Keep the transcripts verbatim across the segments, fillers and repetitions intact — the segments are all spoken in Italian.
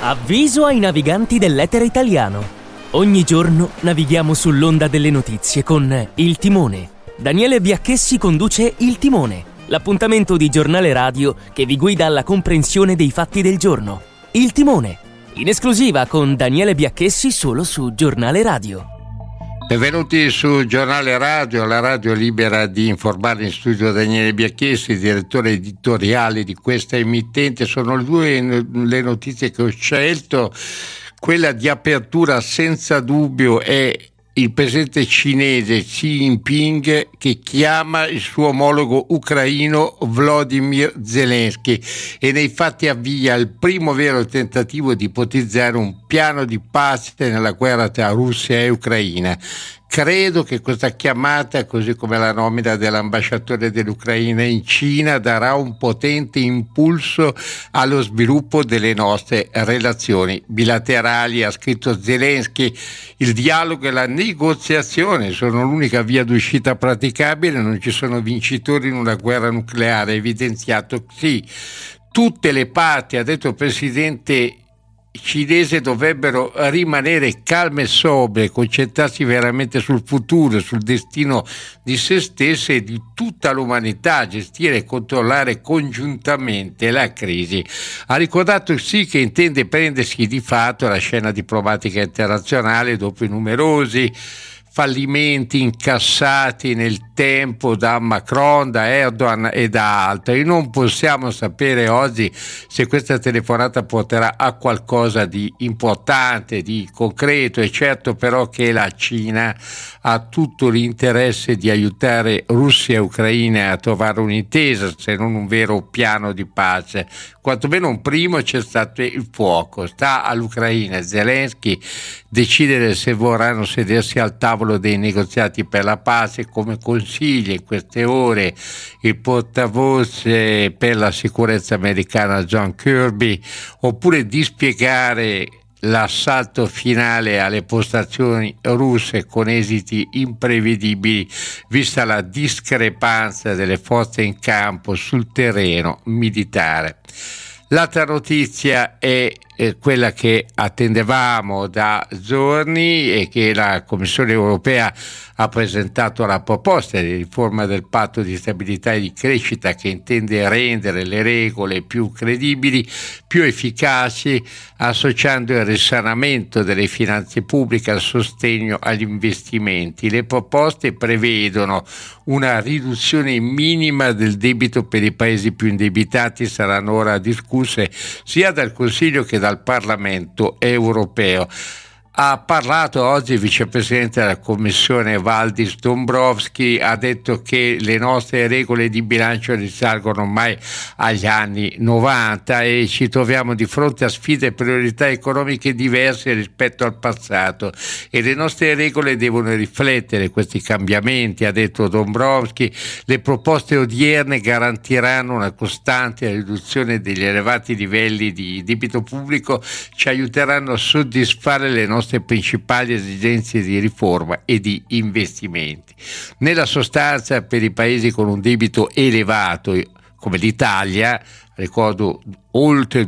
Avviso ai naviganti dell'etere italiano. Ogni giorno navighiamo sull'onda delle notizie con Il Timone. Daniele Biacchessi conduce Il Timone, l'appuntamento di giornale radio che vi guida alla comprensione dei fatti del giorno. Il Timone, in esclusiva con Daniele Biacchessi solo su Giornale Radio. Benvenuti su Giornale Radio, la radio libera di informare. In studio Daniele Biacchessi, direttore editoriale di questa emittente. Sono due le notizie che ho scelto. Quella di apertura senza dubbio è il presidente cinese Xi Jinping che chiama il suo omologo ucraino Volodymyr Zelensky e nei fatti avvia il primo vero tentativo di ipotizzare un piano di pace nella guerra tra Russia e Ucraina. Credo che questa chiamata, così come la nomina dell'ambasciatore dell'Ucraina in Cina, darà un potente impulso allo sviluppo delle nostre relazioni bilaterali. Ha scritto Zelensky: il dialogo e la negoziazione sono l'unica via d'uscita praticabile, non ci sono vincitori in una guerra nucleare, ha evidenziato Xi. Tutte le parti, ha detto il presidente cinese, dovrebbero rimanere calme e sobrie, concentrarsi veramente sul futuro, sul destino di se stesse e di tutta l'umanità, gestire e controllare congiuntamente la crisi. Ha ricordato sì che intende prendersi di fatto la scena diplomatica internazionale dopo i numerosi fallimenti incassati nel tempo da Macron, da Erdogan e da altri. Non possiamo sapere oggi se questa telefonata porterà a qualcosa di importante, di concreto. È certo però che la Cina ha tutto l'interesse di aiutare Russia e Ucraina a trovare un'intesa, se non un vero piano di pace. Quantomeno un primo c'è stato il fuoco. Sta all'Ucraina, Zelensky, decidere se vorranno sedersi al tavolo dei negoziati per la pace, come consiglia in queste ore il portavoce per la sicurezza americana John Kirby, oppure dispiegare l'assalto finale alle postazioni russe con esiti imprevedibili vista la discrepanza delle forze in campo sul terreno militare. L'altra notizia è eh, quella che attendevamo da giorni e che la Commissione europea ha presentato la proposta di riforma del patto di stabilità e di crescita che intende rendere le regole più credibili, più efficaci, associando il risanamento delle finanze pubbliche al sostegno agli investimenti. Le proposte prevedono una riduzione minima del debito per i paesi più indebitati, saranno ora discusse sia dal Consiglio che dal Parlamento europeo. Ha parlato oggi il vicepresidente della Commissione Valdis Dombrovskis, ha detto che le nostre regole di bilancio risalgono ormai agli anni novanta e ci troviamo di fronte a sfide e priorità economiche diverse rispetto al passato e le nostre regole devono riflettere questi cambiamenti, ha detto Dombrovskis. Le proposte odierne garantiranno una costante riduzione degli elevati livelli di debito pubblico, ci aiuteranno a soddisfare le nostre principali esigenze di riforma e di investimenti. Nella sostanza, per i paesi con un debito elevato come l'Italia, ricordo oltre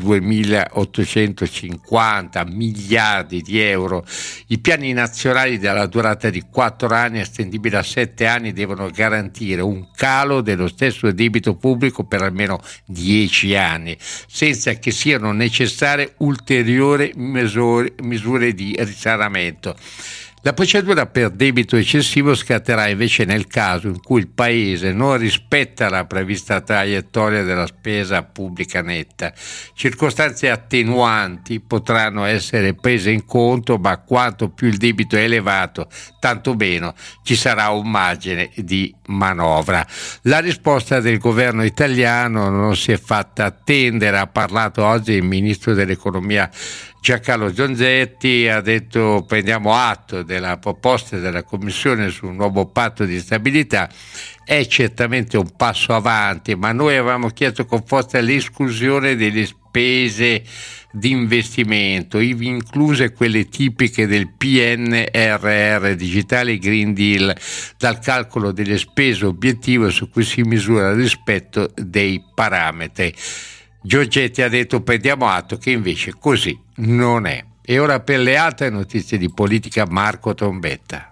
duemilaottocentocinquanta miliardi di euro, i piani nazionali della durata di quattro anni estendibili a sette anni devono garantire un calo dello stesso debito pubblico per almeno dieci anni, senza che siano necessarie ulteriori misure, misure di risanamento. La procedura per debito eccessivo scatterà invece nel caso in cui il Paese non rispetta la prevista traiettoria della spesa pubblica netta. Circostanze attenuanti potranno essere prese in conto, ma quanto più il debito è elevato, tanto meno ci sarà un margine di manovra. La risposta del governo italiano non si è fatta attendere. Ha parlato oggi il ministro dell'economia Giancarlo Giorgetti, ha detto: prendiamo atto della proposta della Commissione sul nuovo patto di stabilità, è certamente un passo avanti, ma noi avevamo chiesto con forza l'esclusione delle spese di investimento, ivi incluse quelle tipiche del P N R R, Digitale Green Deal, dal calcolo delle spese obiettivo su cui si misura il rispetto dei parametri. Giorgetti ha detto prendiamo atto che invece così non è. E ora per le altre notizie di politica, Marco Trombetta.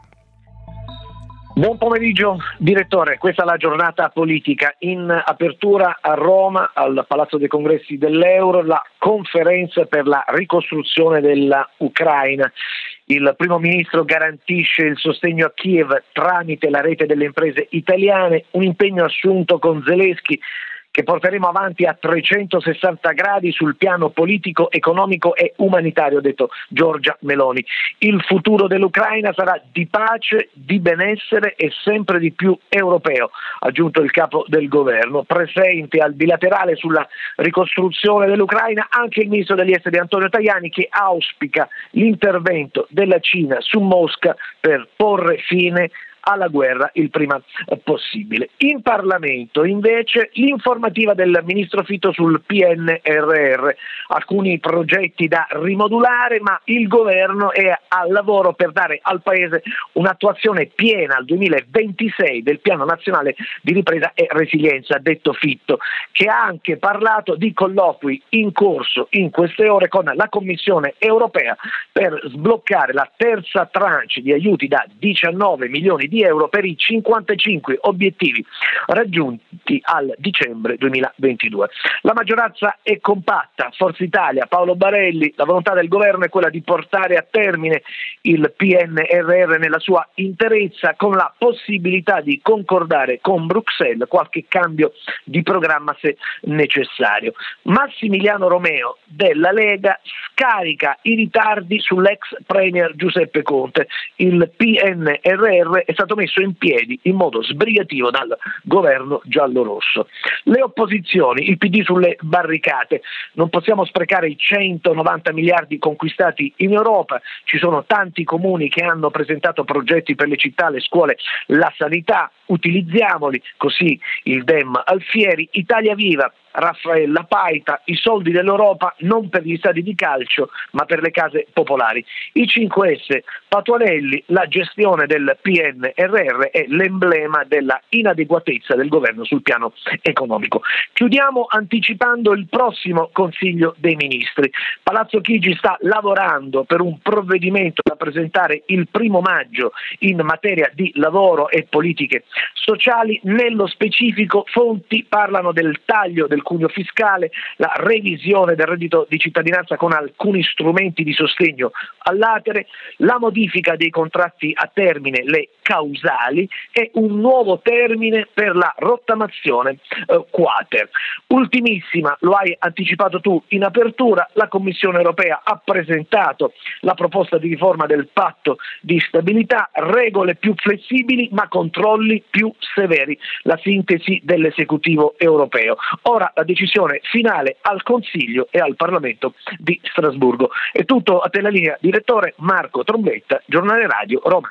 Buon pomeriggio direttore, questa è la giornata politica. In apertura a Roma, al Palazzo dei Congressi dell'Euro, la conferenza per la ricostruzione dell'Ucraina. Il primo ministro garantisce il sostegno a Kiev tramite la rete delle imprese italiane, un impegno assunto con Zelensky che porteremo avanti a trecentosessanta gradi sul piano politico, economico e umanitario, ha detto Giorgia Meloni. Il futuro dell'Ucraina sarà di pace, di benessere e sempre di più europeo, ha aggiunto il capo del governo. Presente al bilaterale sulla ricostruzione dell'Ucraina anche il ministro degli esteri Antonio Tajani, che auspica l'intervento della Cina su Mosca per porre fine alla guerra il prima possibile. In Parlamento invece l'informativa del ministro Fitto sul P N R R, alcuni progetti da rimodulare, ma il governo è al lavoro per dare al Paese un'attuazione piena al duemilaventisei del Piano Nazionale di Ripresa e Resilienza, ha detto Fitto, che ha anche parlato di colloqui in corso in queste ore con la Commissione europea per sbloccare la terza tranche di aiuti da diciannove milioni di euro per i cinquantacinque obiettivi raggiunti al dicembre duemilaventidue. La maggioranza è compatta, Forza Italia, Paolo Barelli, la volontà del governo è quella di portare a termine il P N R R nella sua interezza, con la possibilità di concordare con Bruxelles qualche cambio di programma se necessario. Massimiliano Romeo della Lega scarica i ritardi sull'ex premier Giuseppe Conte. Il P N R R è stato messo in piedi in modo sbrigativo dal governo giallorosso. Le opposizioni, il P D sulle barricate, non possiamo sprecare i centonovanta miliardi conquistati in Europa, ci sono tanti comuni che hanno presentato progetti per le città, le scuole, la sanità, utilizziamoli, così il Dem Alfieri. Italia Viva, Raffaella Paita, i soldi dell'Europa non per gli stadi di calcio ma per le case popolari. I cinque S, Patuanelli, la gestione del P N R R è l'emblema della inadeguatezza del governo sul piano economico. Chiudiamo anticipando il prossimo Consiglio dei Ministri. Palazzo Chigi sta lavorando per un provvedimento da presentare il primo maggio in materia di lavoro e politiche sociali. Nello specifico, fonti parlano del taglio del cuneo fiscale, la revisione del reddito di cittadinanza con alcuni strumenti di sostegno all'atere, la modifica dei contratti a termine, le causali, e un nuovo termine per la rottamazione eh, quater. Ultimissima, lo hai anticipato tu in apertura, la Commissione europea ha presentato la proposta di riforma del patto di stabilità, regole più flessibili ma controlli più severi, la sintesi dell'esecutivo europeo. Ora la decisione finale al Consiglio e al Parlamento di Strasburgo. È tutto, a te la linea, direttore Marco Trombetta, Giornale Radio Roma.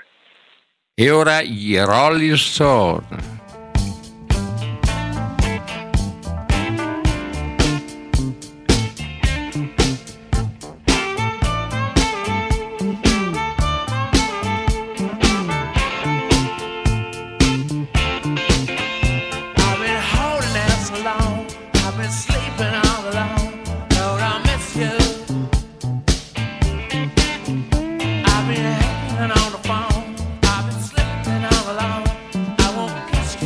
E ora i Rolling Stone. I've been hanging on the phone, I've been slipping all alone. I won't kiss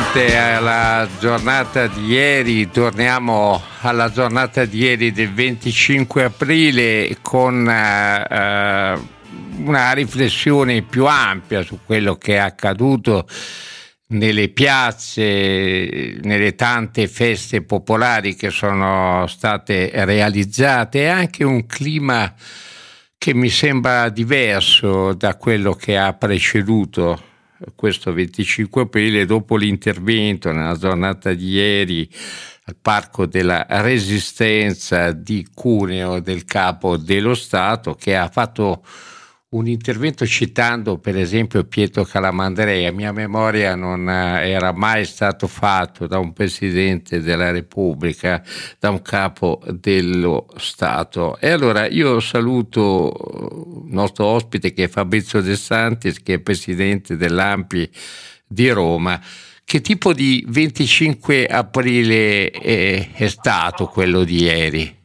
fronte alla giornata di ieri, torniamo alla giornata di ieri del venticinque aprile con uh, una riflessione più ampia su quello che è accaduto nelle piazze, nelle tante feste popolari che sono state realizzate, e anche un clima che mi sembra diverso da quello che ha preceduto questo venticinque aprile, dopo l'intervento nella giornata di ieri al Parco della Resistenza di Cuneo del Capo dello Stato, che ha fatto un intervento citando per esempio Pietro Calamandrei. A mia memoria non era mai stato fatto da un Presidente della Repubblica, da un Capo dello Stato. E allora io saluto il nostro ospite, che è Fabrizio De Santis, che è Presidente dell'A N P I di Roma. Che tipo di venticinque aprile è, è stato quello di ieri?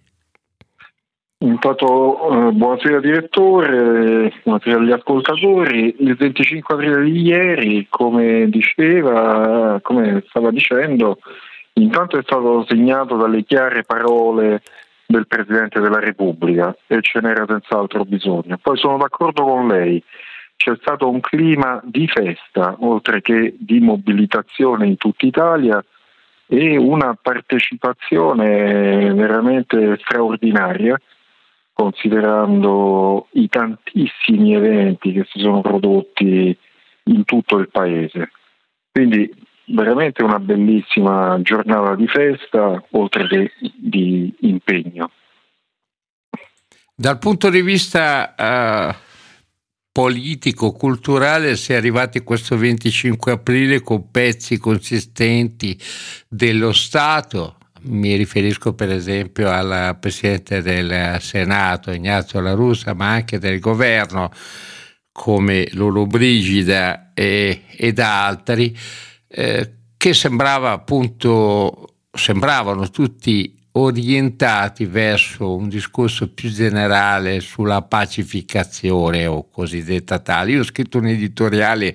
Intanto eh, buonasera direttore, buonasera agli ascoltatori. Il venticinque aprile di ieri, come diceva, come stava dicendo, intanto è stato segnato dalle chiare parole del Presidente della Repubblica, e ce n'era senz'altro bisogno. Poi sono d'accordo con lei, c'è stato un clima di festa, oltre che di mobilitazione in tutta Italia, e una partecipazione veramente straordinaria, considerando i tantissimi eventi che si sono prodotti in tutto il paese. Quindi veramente una bellissima giornata di festa, oltre che di impegno. Dal punto di vista uh, politico, culturale, si è arrivati questo venticinque aprile con pezzi consistenti dello Stato. Mi riferisco per esempio al Presidente del Senato Ignazio La Russa, ma anche del governo come Lollobrigida e, ed altri, eh, che sembrava appunto sembravano tutti orientati verso un discorso più generale sulla pacificazione, o cosiddetta tale. Io ho scritto un editoriale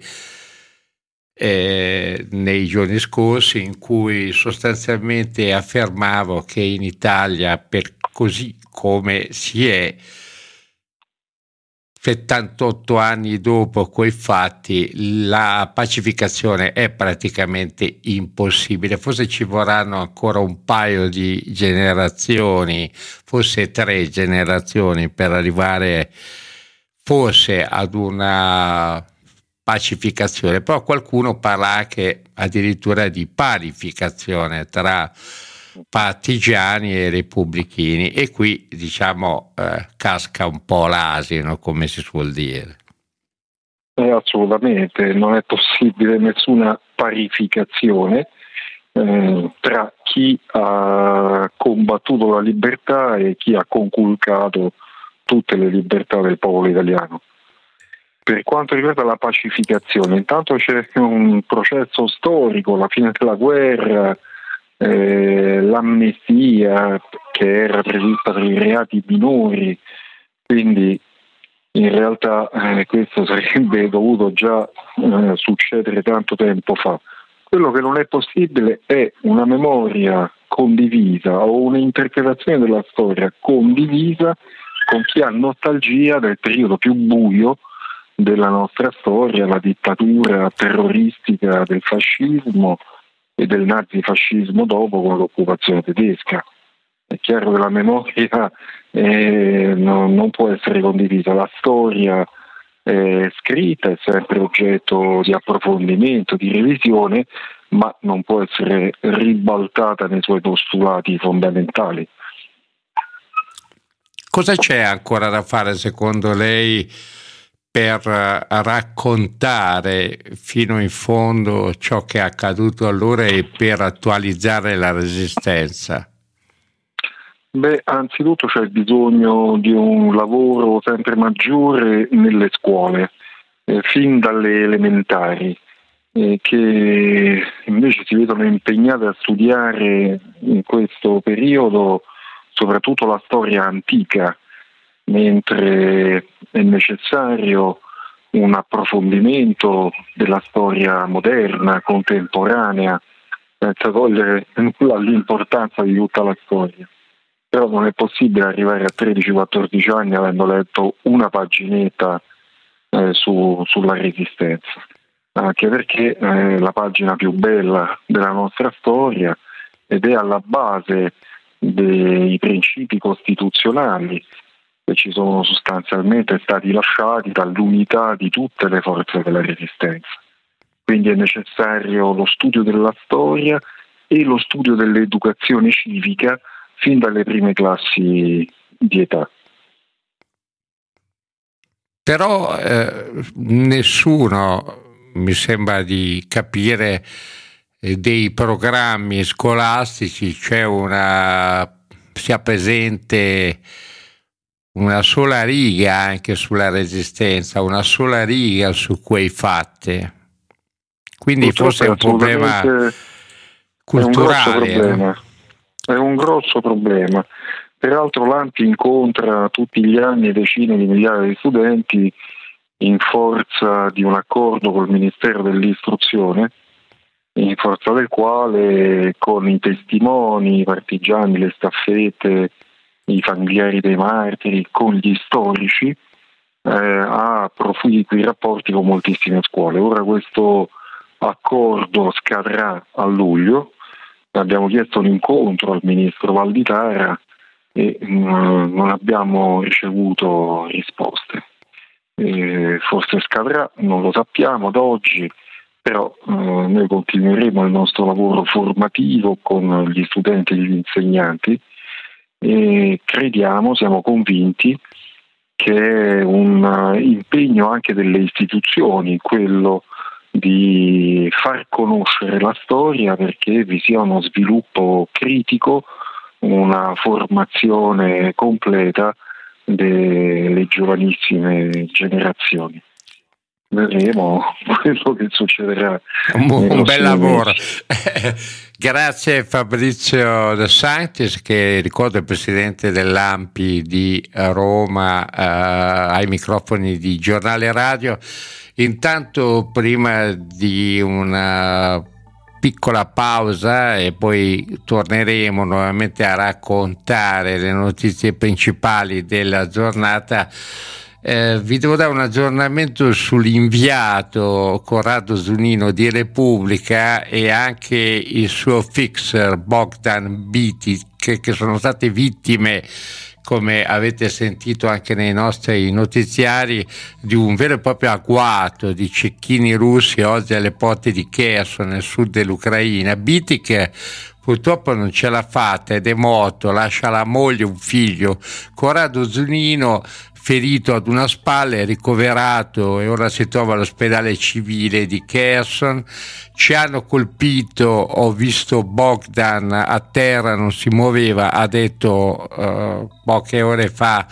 Eh, nei giorni scorsi in cui sostanzialmente affermavo che in Italia, per così come si è settantotto anni dopo quei fatti, la pacificazione è praticamente impossibile. Forse ci vorranno ancora un paio di generazioni, forse tre generazioni, per arrivare forse ad una pacificazione, però qualcuno parla anche addirittura di parificazione tra partigiani e repubblichini, e qui diciamo eh, casca un po' l'asino, come si suol dire. Eh, assolutamente, non è possibile nessuna parificazione eh, tra chi ha combattuto la libertà e chi ha conculcato tutte le libertà del popolo italiano. Per quanto riguarda la pacificazione, intanto c'è un processo storico, la fine della guerra, eh, l'amnistia che era prevista per i reati minori, quindi in realtà eh, questo sarebbe dovuto già eh, succedere tanto tempo fa. Quello che non è possibile è una memoria condivisa o un'interpretazione della storia condivisa con chi ha nostalgia del periodo più buio della nostra storia, la dittatura terroristica del fascismo e del nazifascismo dopo, con l'occupazione tedesca. È chiaro che la memoria eh, no, non può essere condivisa, la storia è scritta, è sempre oggetto di approfondimento, di revisione, ma non può essere ribaltata nei suoi postulati fondamentali. Cosa c'è ancora da fare secondo lei per raccontare fino in fondo ciò che è accaduto allora e per attualizzare la Resistenza? Beh, anzitutto c'è bisogno di un lavoro sempre maggiore nelle scuole, eh, fin dalle elementari, eh, che invece si vedono impegnate a studiare in questo periodo soprattutto la storia antica, mentre è necessario un approfondimento della storia moderna, contemporanea, senza togliere nulla all'importanza di tutta la storia. Però non è possibile arrivare a tredici quattordici anni avendo letto una paginetta eh, su, sulla Resistenza, anche perché è la pagina più bella della nostra storia ed è alla base dei principi costituzionali che ci sono sostanzialmente stati lasciati dall'unità di tutte le forze della Resistenza. Quindi è necessario lo studio della storia e lo studio dell'educazione civica fin dalle prime classi di età. Però eh, nessuno mi sembra di capire eh, dei programmi scolastici, c'è una sia presente una sola riga anche sulla Resistenza, una sola riga su quei fatti. Quindi Purtroppo forse è un problema culturale. È un grosso problema. È un grosso problema. Peraltro l'A N P incontra tutti gli anni decine di migliaia di studenti in forza di un accordo col Ministero dell'Istruzione, in forza del quale con i testimoni, i partigiani, le staffette, i familiari dei martiri, con gli storici, eh, ha proficui rapporti con moltissime scuole. Ora questo accordo scadrà a luglio, abbiamo chiesto un incontro al ministro Valditara e mh, non abbiamo ricevuto risposte. E forse scadrà, non lo sappiamo ad oggi, però eh, noi continueremo il nostro lavoro formativo con gli studenti e gli insegnanti e crediamo, siamo convinti che è un impegno anche delle istituzioni quello di far conoscere la storia perché vi sia uno sviluppo critico, una formazione completa delle giovanissime generazioni. Vedremo quello che succederà. Un, un bel lavoro. Grazie Fabrizio De Sanctis, che ricordo il presidente dell'A M P I di Roma, eh, ai microfoni di Giornale Radio. Intanto, prima di una piccola pausa e poi torneremo nuovamente a raccontare le notizie principali della giornata, Eh, vi devo dare un aggiornamento sull'inviato Corrado Zunino di Repubblica e anche il suo fixer Bogdan Bitic, che, che sono state vittime, come avete sentito anche nei nostri notiziari, di un vero e proprio agguato di cecchini russi oggi alle porte di Kherson, nel sud dell'Ucraina. Bitic purtroppo non ce l'ha fatta ed è morto, lascia la moglie e un figlio. Corrado Zunino, ferito ad una spalla, è ricoverato e ora si trova all'ospedale civile di Kherson. Ci hanno colpito, ho visto Bogdan a terra, non si muoveva, ha detto uh, poche ore fa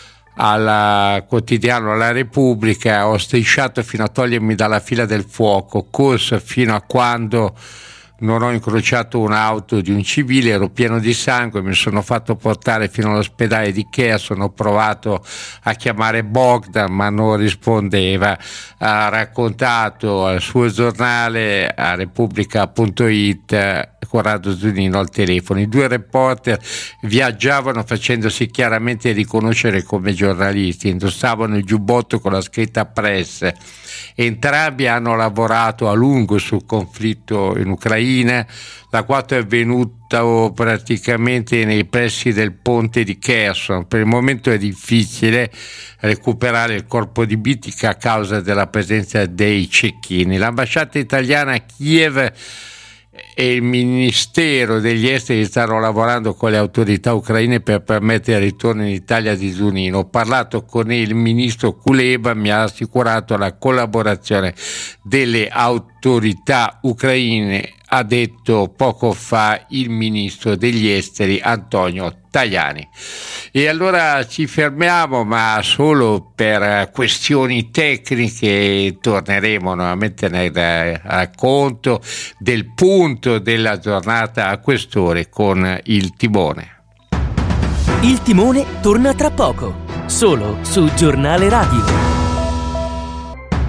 al quotidiano La Repubblica: ho strisciato fino a togliermi dalla fila del fuoco, corso fino a quando non ho incrociato un'auto di un civile, ero pieno di sangue, mi sono fatto portare fino all'ospedale di Kherson, ho provato a chiamare Bogdan ma non rispondeva. Ha raccontato al suo giornale, a Repubblica punto it, Corrado Zunino al telefono. I due reporter viaggiavano facendosi chiaramente riconoscere come giornalisti, indossavano il giubbotto con la scritta Press. Entrambi hanno lavorato a lungo sul conflitto in Ucraina. L'agguato è avvenuto praticamente nei pressi del ponte di Kherson. Per il momento è difficile recuperare il corpo di Bitic a causa della presenza dei cecchini. L'ambasciata italiana a Kiev e il Ministero degli Esteri stanno lavorando con le autorità ucraine per permettere il ritorno in Italia di Zunino. Ho parlato con il ministro Kuleba, mi ha assicurato la collaborazione delle autorità ucraine, ha detto poco fa il ministro degli Esteri Antonio Tajani. E allora ci fermiamo, ma solo per questioni tecniche. Torneremo nuovamente nel racconto del punto della giornata a quest'ore con il Timone. Il Timone torna tra poco, solo su Giornale Radio.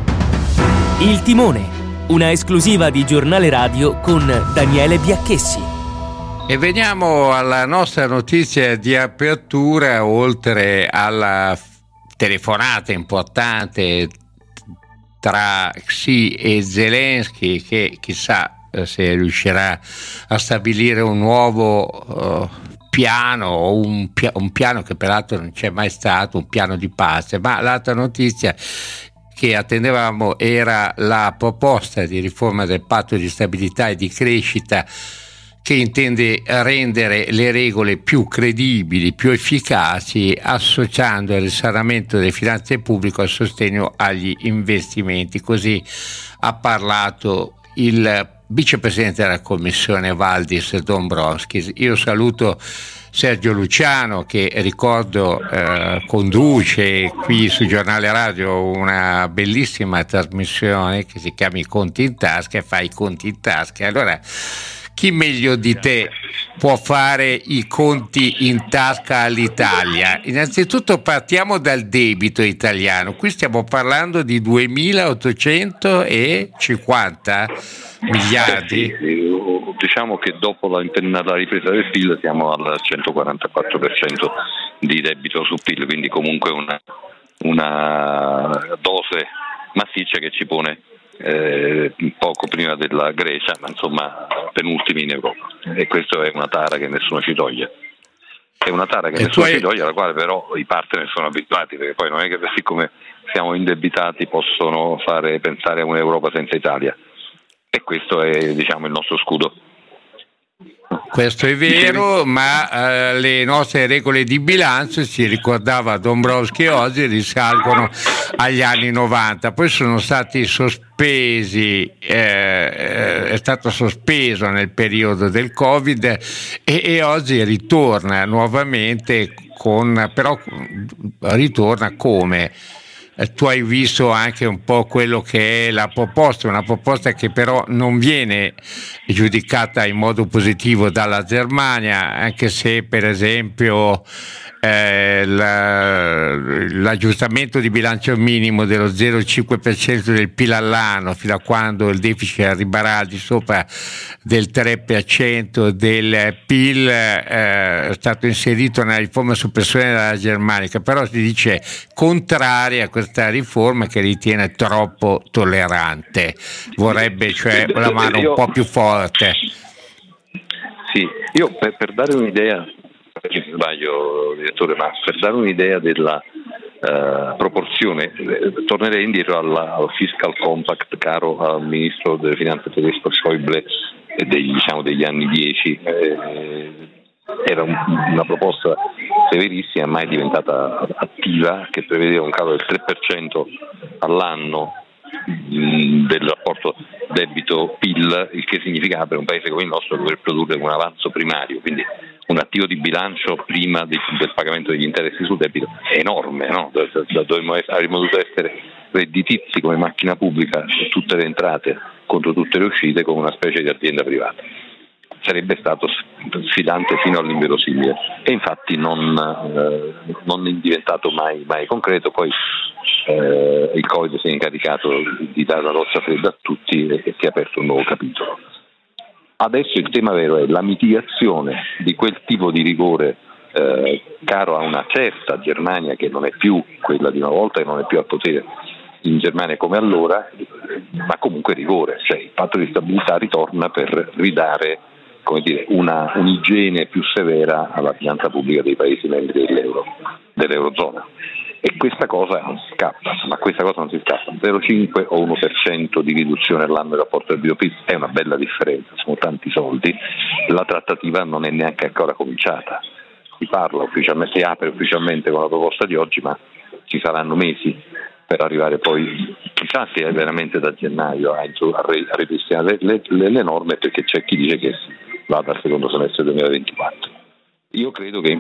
Il Timone, una esclusiva di Giornale Radio con Daniele Biacchessi. E veniamo alla nostra notizia di apertura, oltre alla telefonata importante tra Xi e Zelensky, che chissà se riuscirà a stabilire un nuovo uh, piano, o un, pia- un piano che peraltro non c'è mai stato, un piano di pace. Ma l'altra notizia che attendevamo era la proposta di riforma del patto di stabilità e di crescita, che intende rendere le regole più credibili, più efficaci, associando il risanamento delle finanze pubbliche al sostegno agli investimenti. Così ha parlato il vicepresidente della Commissione Valdis Dombrovskis. Io saluto Sergio Luciano, che ricordo eh, conduce qui su Giornale Radio una bellissima trasmissione che si chiama I Conti in Tasca, e fa i conti in tasca. Allora, chi meglio di te può fare i conti in tasca all'Italia? Innanzitutto partiamo dal debito italiano. Qui stiamo parlando di duemilaottocentocinquanta miliardi. Eh sì, diciamo che dopo la, la ripresa del P I L siamo al centoquarantaquattro per cento di debito su P I L, quindi comunque una, una dose massiccia che ci pone eh, poco prima della Grecia, ma insomma penultimi in Europa, e questa è una tara che nessuno ci toglie. È una tara che e nessuno hai... ci toglie, alla quale però i partner sono abituati, perché poi non è che siccome siamo indebitati possono fare pensare a un'Europa senza Italia. E questo è, diciamo, il nostro scudo. Questo è vero, ma eh, le nostre regole di bilancio, si ricordava Dombrovskis oggi, risalgono agli anni novanta, poi sono stati sospesi, eh, è stato sospeso nel periodo del Covid e, e oggi ritorna nuovamente, con, però ritorna come? Tu hai visto anche un po' quello che è la proposta, una proposta che però non viene giudicata in modo positivo dalla Germania, anche se per esempio eh, la, l'aggiustamento di bilancio minimo dello zero virgola cinque per cento del P I L all'anno, fino a quando il deficit arriverà al di sopra del tre per cento del P I L, eh, è stato inserito nella riforma su pressione della Germania, che però si dice contraria a questa riforma, che ritiene troppo tollerante, vorrebbe cioè la mano un po' più forte. Sì, io per, per dare un'idea, se sbaglio direttore, ma per dare un'idea della uh, proporzione, eh, tornerei indietro alla, al fiscal compact caro al ministro delle finanze tedesco Schäuble e degli, diciamo, degli anni dieci. Eh, era un, una proposta severissima, mai diventata attiva, che prevedeva un calo del tre per cento all'anno mh, del rapporto debito-P I L, il che significava per un paese come il nostro dover produrre un avanzo primario, quindi un attivo di bilancio prima di, del pagamento degli interessi sul debito è enorme, no? Da, da, dovremmo essere, avremmo dovuto essere redditizi come macchina pubblica, tutte le entrate contro tutte le uscite, come una specie di azienda privata. Sarebbe stato sfidante fino all'inverosimile, e infatti non, eh, non è diventato mai, mai concreto. Poi eh, il Covid si è incaricato di dare una roccia fredda a tutti e, e si è aperto un nuovo capitolo. Adesso il tema vero è la mitigazione di quel tipo di rigore eh, caro a una certa Germania, che non è più quella di una volta, che non è più al potere in Germania come allora, ma comunque rigore, cioè il patto di stabilità ritorna per ridare, come dire, una un'igiene più severa alla finanza pubblica dei paesi membri dell'euro, dell'eurozona. E questa cosa non si scappa, ma questa cosa non si scappa. zero virgola cinque o uno per cento di riduzione all'anno del rapporto del debito P I L è una bella differenza, sono tanti soldi. La trattativa non è neanche ancora cominciata. Si parla ufficialmente, si apre ufficialmente con la proposta di oggi, ma ci saranno mesi per arrivare poi, chissà se è veramente da gennaio a, a ripristinare le, le, le norme, perché c'è chi dice che vada al secondo semestre duemilaventiquattro. Io credo che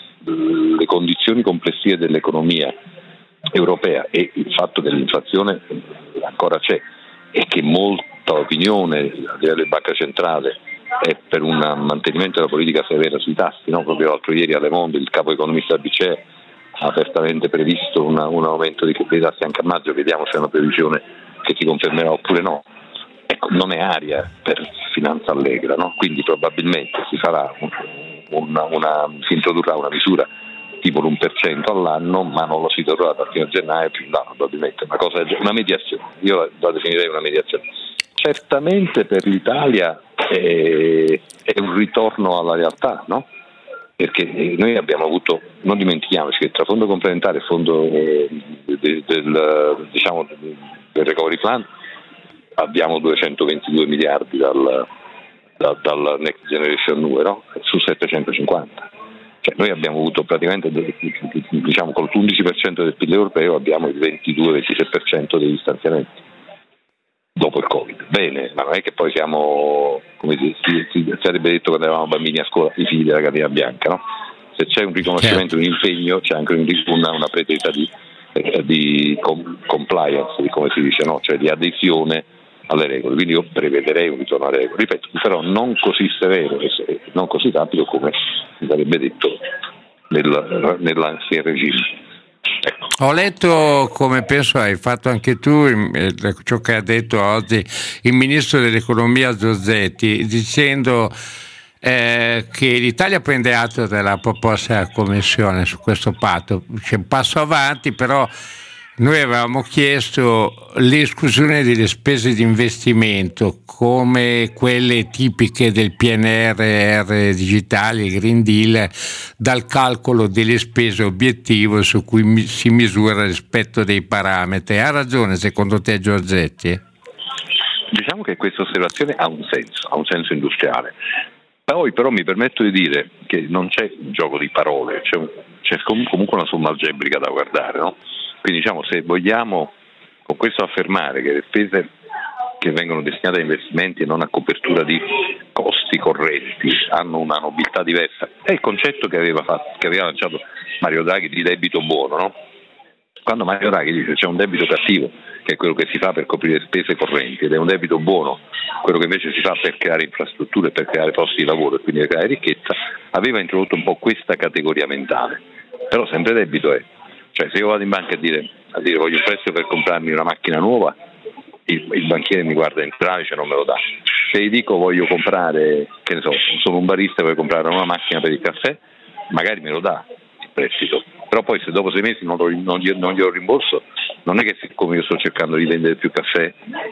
le condizioni complessive dell'economia europea e il fatto che l'inflazione ancora c'è e che molta opinione a livello di banca centrale è per un mantenimento della politica severa sui tassi, no? Proprio l'altro ieri a Le Monde il capo economista del B C E ha apertamente previsto una, un aumento di, dei tassi anche a maggio. Vediamo se è una previsione che si confermerà oppure no, ecco, non è aria per Finanza Allegra, no? Quindi probabilmente si farà un, una, una, si introdurrà una misura tipo l'uno per cento all'anno, ma non lo si terrà da fine a gennaio più in là, probabilmente una cosa, una mediazione, io la definirei una mediazione. Certamente per l'Italia è, è un ritorno alla realtà, no? Perché noi abbiamo avuto, non dimentichiamoci che tra fondo complementare e fondo eh, del, del, diciamo, del recovery plan abbiamo duecentoventidue miliardi dal, dal, dal Next Generation due, no? Su settecentocinquanta. Cioè noi abbiamo avuto praticamente, diciamo, con l'undici per cento del P I L europeo abbiamo il ventidue ventisei per cento degli stanziamenti dopo il Covid. Bene, ma non è che poi siamo, come si, si, si sarebbe detto quando eravamo bambini a scuola, i figli della catena bianca, no? Se c'è un riconoscimento, un impegno, c'è anche una, una pretesa di, eh, di com- compliance, di come si dice, no? Cioè di adesione alle regole. Quindi io prevederei un ritorno alle regole, ripeto, però non così severo e non così rapido come si sarebbe detto nel, nell'ancien regime. Ecco. Ho letto, come penso hai fatto anche tu, ciò che ha detto oggi il ministro dell'economia Giorgetti, dicendo eh, che l'Italia prende atto della proposta della Commissione su questo patto. C'è un passo avanti, però noi avevamo chiesto l'esclusione delle spese di investimento come quelle tipiche del P N R R digitale, il Green Deal, dal calcolo delle spese obiettivo su cui si misura il rispetto dei parametri. Ha ragione secondo te Giorgetti? Diciamo che questa osservazione ha un senso, ha un senso industriale. Poi però mi permetto di dire che non c'è un gioco di parole, c'è, un, c'è comunque una somma algebrica da guardare, no? Quindi diciamo, se vogliamo con questo affermare che le spese che vengono destinate a investimenti e non a copertura di costi corretti hanno una nobiltà diversa, è il concetto che aveva, fatto, che aveva lanciato Mario Draghi di debito buono, no? Quando Mario Draghi dice c'è un debito cattivo, che è quello che si fa per coprire spese correnti, ed è un debito buono, quello che invece si fa per creare infrastrutture, per creare posti di lavoro e quindi per creare ricchezza, aveva introdotto un po' questa categoria mentale. Però sempre debito è. Cioè se io vado in banca a dire, a dire voglio un prestito per comprarmi una macchina nuova, il, il banchiere mi guarda in tralice e non me lo dà. Se gli dico voglio comprare, che ne so, sono un barista e voglio comprare una macchina per il caffè, magari me lo dà il prestito. Però poi se dopo sei mesi non, lo, non, gli, non glielo rimborso, non è che siccome io sto cercando di vendere più caffè,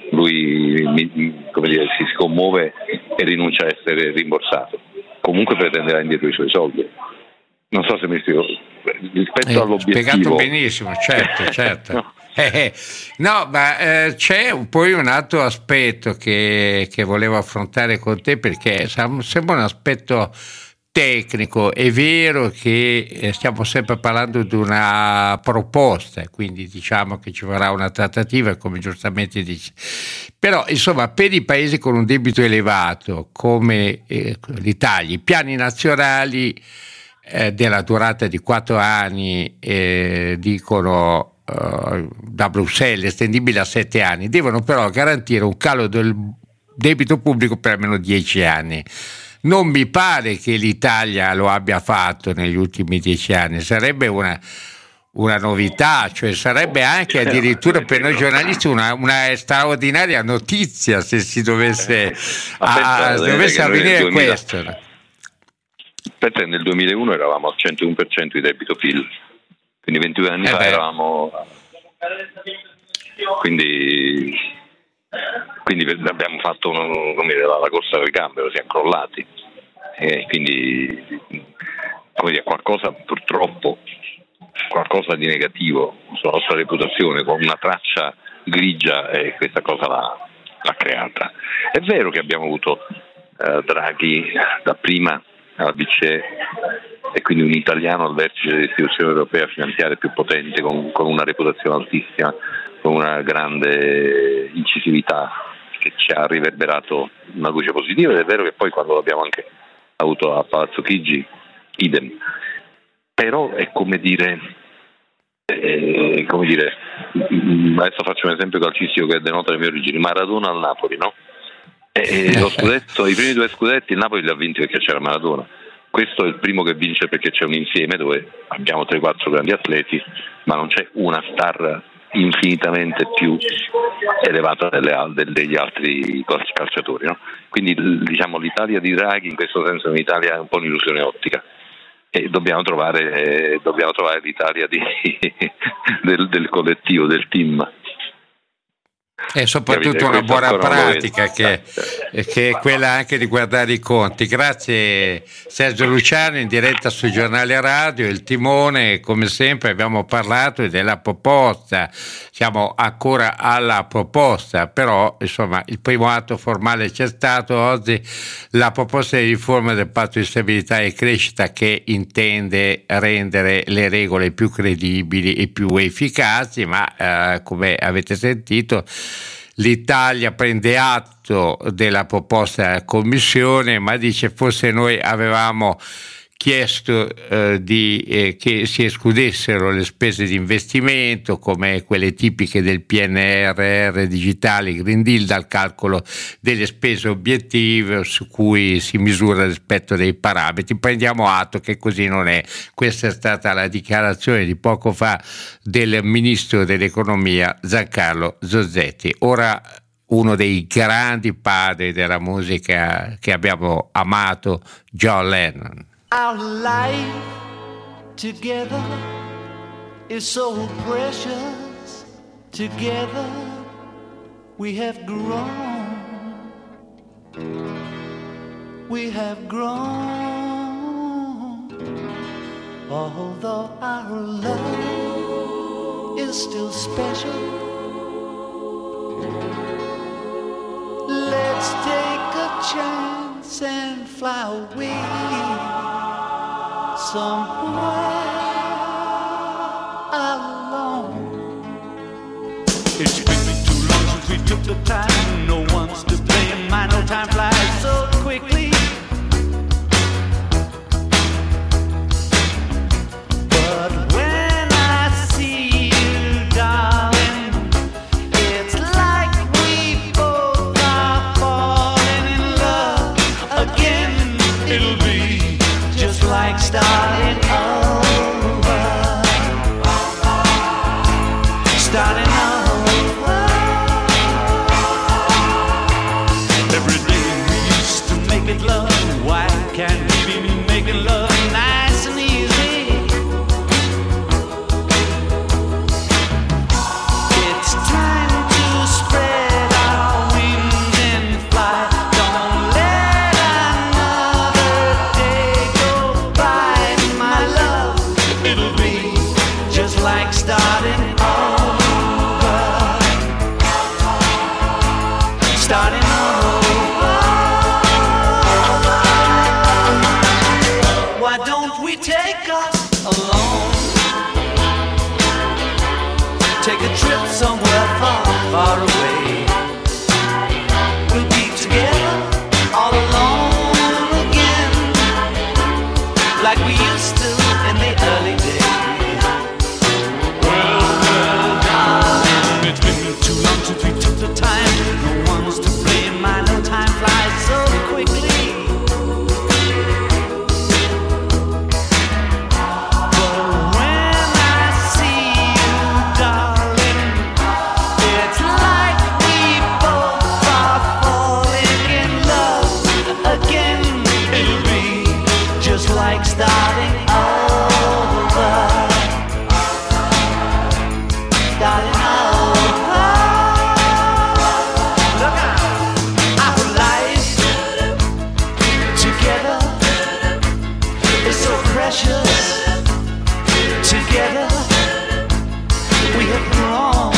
lui mi, come dire, si scommuove e rinuncia a essere rimborsato. Comunque pretenderà indietro i suoi soldi. Non so se mi spiego. Rispetto eh, all'obiettivo. Spiegato benissimo, certo, certo. no. Eh, eh. no, ma eh, c'è poi un altro aspetto che, che volevo affrontare con te, perché sembra un aspetto tecnico. È vero che stiamo sempre parlando di una proposta, quindi diciamo che ci vorrà una trattativa, come giustamente dici. Però insomma, per i paesi con un debito elevato come eh, l'Italia, i piani nazionali eh, della durata di quattro anni eh, dicono eh, da Bruxelles estendibile a sette anni, devono però garantire un calo del debito pubblico per almeno dieci anni. Non mi pare che l'Italia lo abbia fatto negli ultimi dieci anni, sarebbe una, una novità, cioè sarebbe anche addirittura per noi giornalisti una, una straordinaria notizia se si dovesse, a, a, dovesse avvenire duemila, questo. Aspetta, nel duemilauno eravamo al centouno per cento di debito P I L, quindi ventidue anni eh fa beh. eravamo... Quindi... quindi abbiamo fatto come dire, la corsa per le gambe, lo siamo crollati e quindi come dire, qualcosa purtroppo qualcosa di negativo sulla nostra reputazione con una traccia grigia e questa cosa l'ha, l'ha creata. È vero che abbiamo avuto eh, Draghi da prima alla B C E e quindi un italiano al vertice dell'istituzione europea finanziaria più potente con, con una reputazione altissima, con una grande incisività che ci ha riverberato una luce positiva, ed è vero che poi quando l'abbiamo anche avuto a Palazzo Chigi idem. Però è come dire è come dire adesso faccio un esempio calcistico che denota le mie origini: Maradona al Napoli, no? E lo scudetto, i primi due scudetti il Napoli li ha vinti perché c'era Maradona. Questo è il primo che vince perché c'è un insieme dove abbiamo tre quattro grandi atleti, ma non c'è una star infinitamente più elevata delle, degli altri calciatori, no? Quindi diciamo l'Italia di Draghi in questo senso è un'Italia un po' un'illusione ottica e dobbiamo trovare, eh, dobbiamo trovare l'Italia di, del, del collettivo, del team. E soprattutto una buona pratica che, che è quella anche di guardare i conti. Grazie Sergio Luciano, in diretta sui giornali radio. Il timone, come sempre abbiamo parlato della proposta, siamo ancora alla proposta, però insomma il primo atto formale c'è stato oggi, la proposta di riforma del patto di stabilità e crescita che intende rendere le regole più credibili e più efficaci, ma eh, come avete sentito l'Italia prende atto della proposta della Commissione, ma dice forse noi avevamo chiesto eh, di, eh, che si escludessero le spese di investimento come quelle tipiche del P N R R digitali, Green Deal, dal calcolo delle spese obiettive su cui si misura il rispetto dei parametri. Prendiamo atto che così non è. Questa è stata la dichiarazione di poco fa del Ministro dell'Economia Giancarlo Giorgetti. Ora uno dei grandi padri della musica che abbiamo amato, John Lennon. Our life together is so precious. Together we have grown. We have grown. Although our love is still special, let's take a chance and fly away somewhere alone. It's been too long since we took the time. No one's to blame. My no time flies so quickly. But when I see you, darling, it's like we both are falling in love again. It'll be just like starting over, starting over. Every day we used to make it love. Why can't we be making love nice and easy? It's time to spread our wings and fly. Don't let another day go by, my love. It'll be just like starting over, starting over. Why don't we take us alone? Take a trip somewhere far, far away. We'll be together all alone again, like we used to in the early days. Well, well, darling, it's been too long since we took the time. No one's to blame. I know time flies so quickly. But when I see you, darling, it's like we both are falling in love again. It'll be just like starting over, starting over. Look out, our life together is so precious. Together we have grown.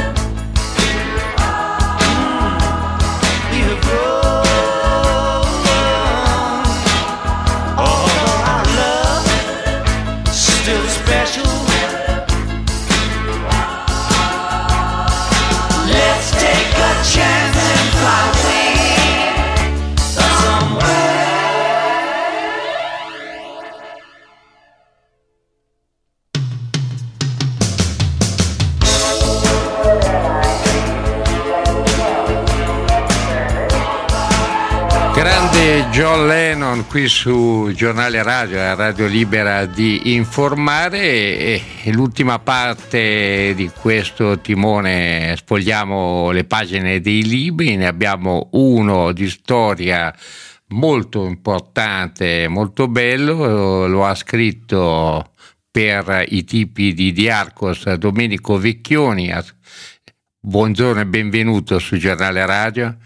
Mm, we have grown. Although our love still special, let's take a chance and fly away somewhere. John Lennon qui su Giornale Radio, la radio libera di informare, e l'ultima parte di questo timone spogliamo le pagine dei libri. Ne abbiamo uno di storia molto importante, molto bello, lo ha scritto per i tipi di Diarcos Domenico Vecchioni. Buongiorno e benvenuto su Giornale Radio.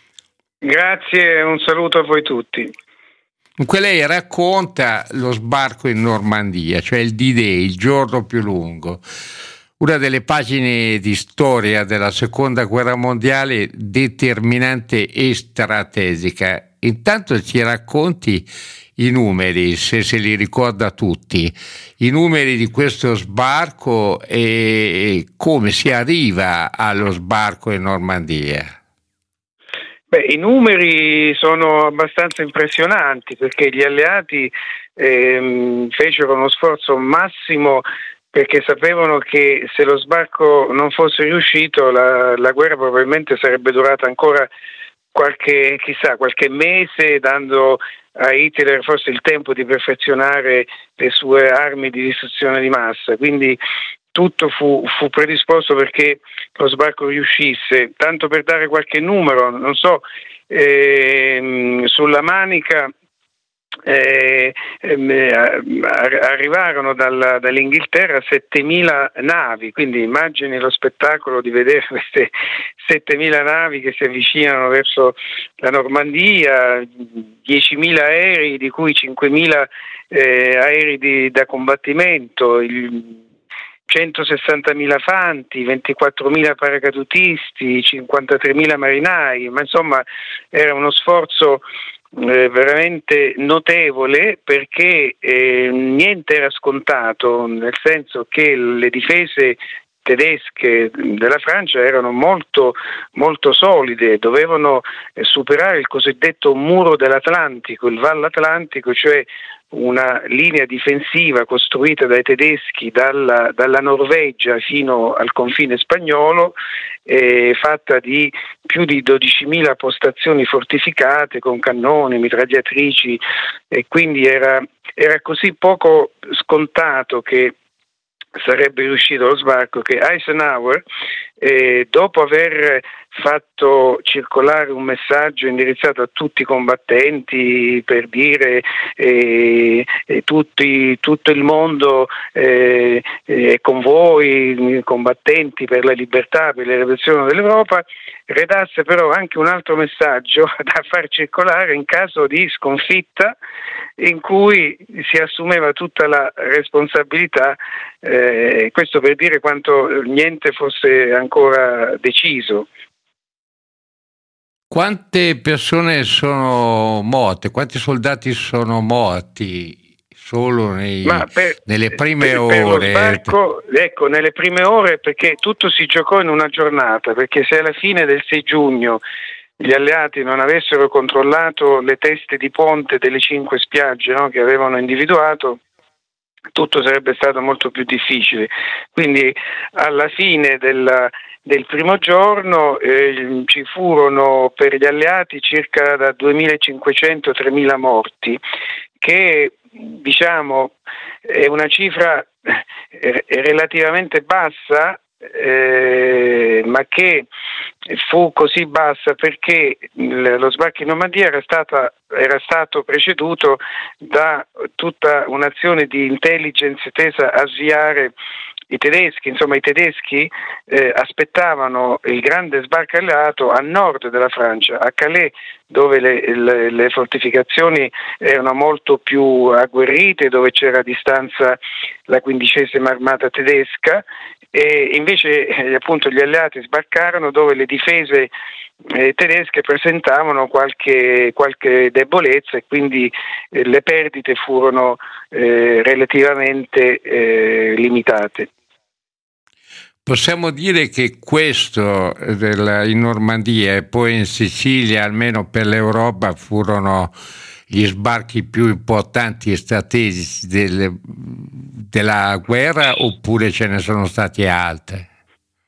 Grazie e un saluto a voi tutti. Dunque lei racconta lo sbarco in Normandia, cioè il D-Day, il giorno più lungo, una delle pagine di storia della seconda guerra mondiale determinante e strategica. Intanto ci racconti i numeri, se se li ricorda tutti, i numeri di questo sbarco e come si arriva allo sbarco in Normandia. Beh, i numeri sono abbastanza impressionanti perché gli alleati ehm, fecero uno sforzo massimo perché sapevano che se lo sbarco non fosse riuscito la, la guerra probabilmente sarebbe durata ancora qualche, chissà, qualche mese, dando a Hitler forse il tempo di perfezionare le sue armi di distruzione di massa. Quindi tutto fu, fu predisposto perché lo sbarco riuscisse. Tanto per dare qualche numero, non so, ehm, sulla Manica eh, ehm, arrivarono dalla, dall'Inghilterra settemila navi, quindi immagini lo spettacolo di vedere queste settemila navi che si avvicinano verso la Normandia, diecimila aerei, di cui cinquemila eh, aerei di, da combattimento, il centosessantamila fanti, ventiquattromila paracadutisti, cinquantatremila marinai, ma insomma era uno sforzo eh, veramente notevole perché eh, niente era scontato, nel senso che le difese tedesche della Francia erano molto molto solide, dovevano eh, superare il cosiddetto muro dell'Atlantico, il Valle Atlantico, cioè una linea difensiva costruita dai tedeschi dalla, dalla Norvegia fino al confine spagnolo, eh, fatta di più di dodicimila postazioni fortificate con cannoni, mitragliatrici, e quindi era, era così poco scontato che sarebbe riuscito lo sbarco che Eisenhower, eh, dopo aver fatto circolare un messaggio indirizzato a tutti i combattenti per dire eh, eh, tutti, tutto il mondo è eh, con voi, combattenti per la libertà, per la liberazione dell'Europa, redasse però anche un altro messaggio da far circolare in caso di sconfitta, in cui si assumeva tutta la responsabilità, eh, questo per dire quanto niente fosse ancora deciso. Quante persone sono morte? Quanti soldati sono morti solo nei, per, nelle prime per, ore? Per sbarco, ecco, nelle prime ore, perché tutto si giocò in una giornata, perché se alla fine del sei giugno gli alleati non avessero controllato le teste di ponte delle cinque spiagge, no, che avevano individuato, tutto sarebbe stato molto più difficile. Quindi alla fine del, del primo giorno eh, ci furono per gli alleati circa da duemilacinquecento a tremila morti, che diciamo è una cifra eh, relativamente bassa, Eh, ma che fu così bassa perché lo sbarco in Normandia era, stata, era stato preceduto da tutta un'azione di intelligence tesa a sviare i tedeschi. Insomma, i tedeschi eh, aspettavano il grande sbarco alleato a nord della Francia, a Calais, dove le, le, le fortificazioni erano molto più agguerrite, dove c'era a distanza la quindicesima armata tedesca, e invece eh, appunto gli alleati sbarcarono dove le difese eh, tedesche presentavano qualche, qualche debolezza, e quindi eh, le perdite furono eh, relativamente eh, limitate. Possiamo dire che questo del, in Normandia e poi in Sicilia, almeno per l'Europa, furono gli sbarchi più importanti e strategici del, della guerra, oppure ce ne sono stati altri?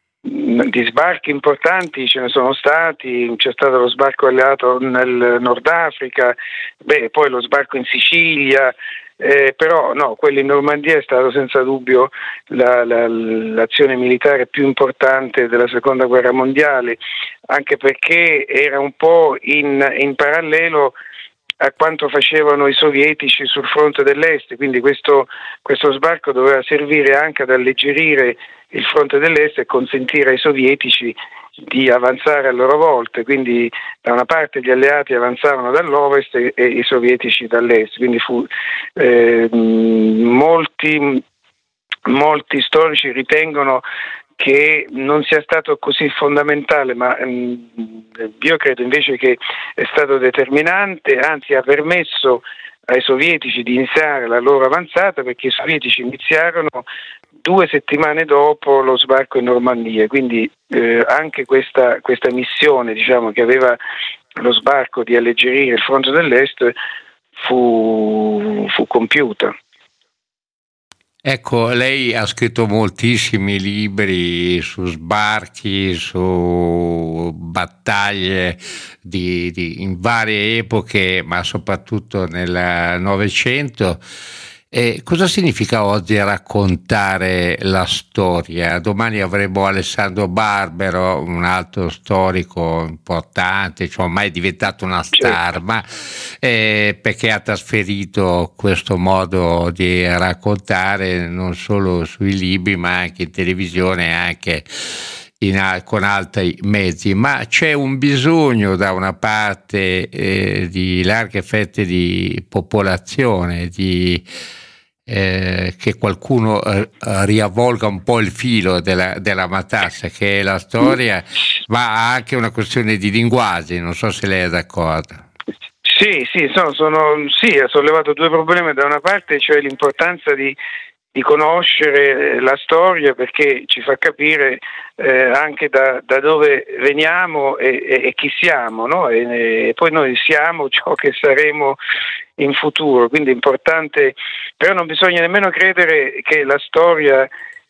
di sbarchi importanti ce ne sono stati, c'è stato lo sbarco alleato nel Nord Africa, beh, poi lo sbarco in Sicilia, eh, però no, quello in Normandia è stato senza dubbio la, la, l'azione militare più importante della seconda guerra mondiale, anche perché era un po' in, in parallelo a quanto facevano i sovietici sul fronte dell'est, quindi questo, questo sbarco doveva servire anche ad alleggerire il fronte dell'est e consentire ai sovietici di avanzare a loro volta, quindi da una parte gli alleati avanzavano dall'ovest e, e i sovietici dall'est, quindi fu, eh, molti, molti storici ritengono che non sia stato così fondamentale, ma ehm, io credo invece che è stato determinante, anzi ha permesso ai sovietici di iniziare la loro avanzata, perché i sovietici iniziarono due settimane dopo lo sbarco in Normandia, quindi eh, anche questa, questa missione, diciamo, che aveva lo sbarco di alleggerire il fronte dell'est fu, fu compiuta. Ecco, lei ha scritto moltissimi libri su sbarchi, su battaglie di, di, in varie epoche, ma soprattutto nel Novecento. E cosa significa oggi raccontare la storia? Domani avremo Alessandro Barbero, un altro storico importante, cioè ormai è diventato una star, certo. ma eh, perché ha trasferito questo modo di raccontare non solo sui libri, ma anche in televisione, anche in, con altri mezzi. Ma c'è un bisogno da una parte eh, di larghe fette di popolazione, di Eh, che qualcuno eh, riavvolga un po' il filo della, della matassa, che è la storia, ma anche una questione di linguaggi. Non so se lei è d'accordo. Sì, sì, sono, sono, sì, ha sollevato due problemi. Da una parte, cioè l'importanza di, di conoscere la storia, perché ci fa capire eh, anche da, da dove veniamo e, e, e chi siamo, no? E, e poi noi siamo ciò che saremo in futuro, quindi è importante, però non bisogna nemmeno credere che la storia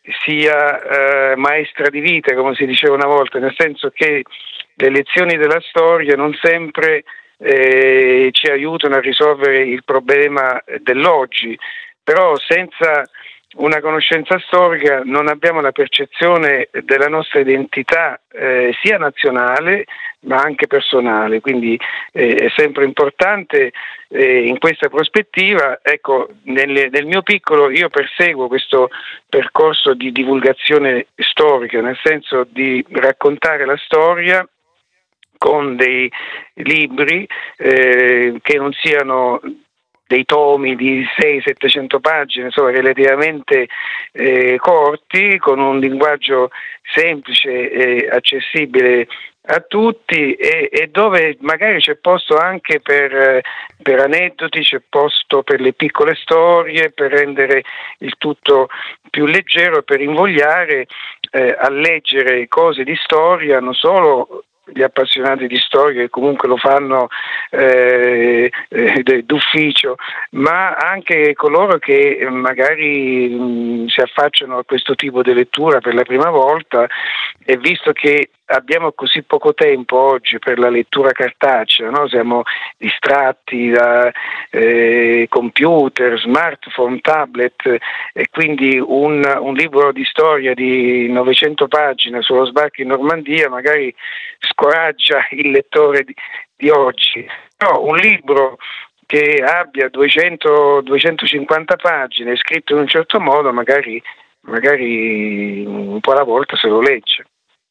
sia eh, maestra di vita, come si diceva una volta, nel senso che le lezioni della storia non sempre eh, ci aiutano a risolvere il problema dell'oggi, però senza una conoscenza storica non abbiamo la percezione della nostra identità eh, sia nazionale ma anche personale, quindi eh, è sempre importante eh, in questa prospettiva. Ecco, nel, nel mio piccolo io perseguo questo percorso di divulgazione storica, nel senso di raccontare la storia con dei libri eh, che non siano dei tomi di seicento settecento pagine, insomma relativamente eh, corti, con un linguaggio semplice e accessibile a tutti, e, e dove magari c'è posto anche per, per aneddoti, c'è posto per le piccole storie, per rendere il tutto più leggero, per invogliare eh, a leggere cose di storia, non solo gli appassionati di storia che comunque lo fanno eh, eh, d'ufficio, ma anche coloro che magari mh, si affacciano a questo tipo di lettura per la prima volta, e visto che abbiamo così poco tempo oggi per la lettura cartacea, no? Siamo distratti da eh, computer, smartphone, tablet, e quindi un, un libro di storia di novecento pagine sullo sbarco in Normandia magari scoraggia il lettore di, di oggi. No, un libro che abbia duecento duecentocinquanta pagine, scritto in un certo modo, magari, magari un po' alla volta se lo legge.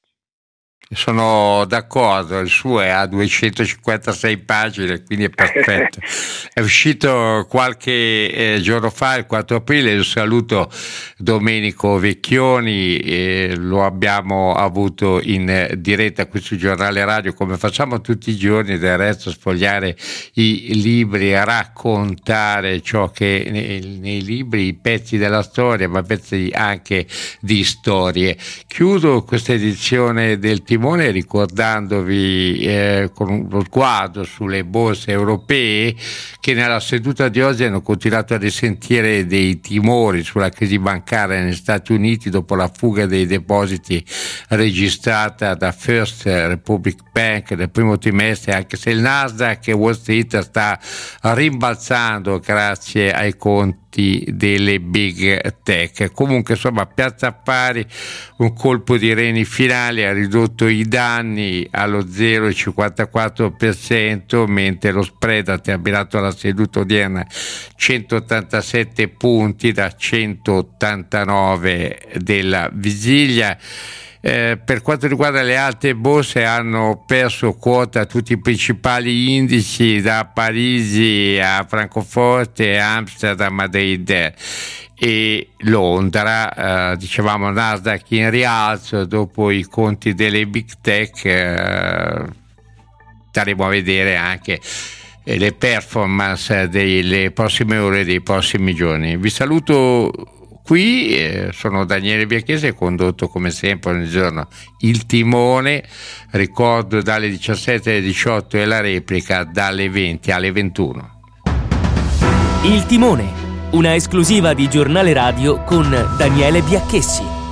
Sono d'accordo, il suo è a duecentocinquantasei pagine, quindi è perfetto. È uscito qualche eh, giorno fa, il quattro aprile, un saluto Domenico Vecchioni, eh, lo abbiamo avuto in diretta qui sul giornale radio, come facciamo tutti i giorni, del resto sfogliare i libri, raccontare ciò che nei, nei libri, i pezzi della storia, ma pezzi anche di storie. Chiudo questa edizione del Timone timone, ricordandovi eh, con uno sguardo sulle borse europee che nella seduta di oggi hanno continuato a risentire dei timori sulla crisi bancaria negli Stati Uniti dopo la fuga dei depositi registrata da First Republic Bank nel primo trimestre, anche se il Nasdaq e Wall Street sta rimbalzando grazie ai conti delle big tech. Comunque insomma Piazza Affari un colpo di reni finale, ha ridotto i danni allo zero virgola cinquantaquattro per cento, mentre lo spread ha terminato la seduta odierna centottantasette punti da centottantanove della vigilia. Eh, per quanto riguarda le altre borse, hanno perso quota tutti i principali indici, da Parigi a Francoforte, Amsterdam, Madrid e Londra. Eh, dicevamo Nasdaq in rialzo dopo i conti delle big tech. Eh, staremo a vedere anche le performance delle prossime ore e dei prossimi giorni. Vi saluto qui, eh, sono Daniele Biacchesi, condotto come sempre ogni giorno Il Timone. Ricordo dalle diciassette alle diciotto e la replica dalle venti alle ventuno. Il Timone, una esclusiva di Giornale Radio con Daniele Biacchessi.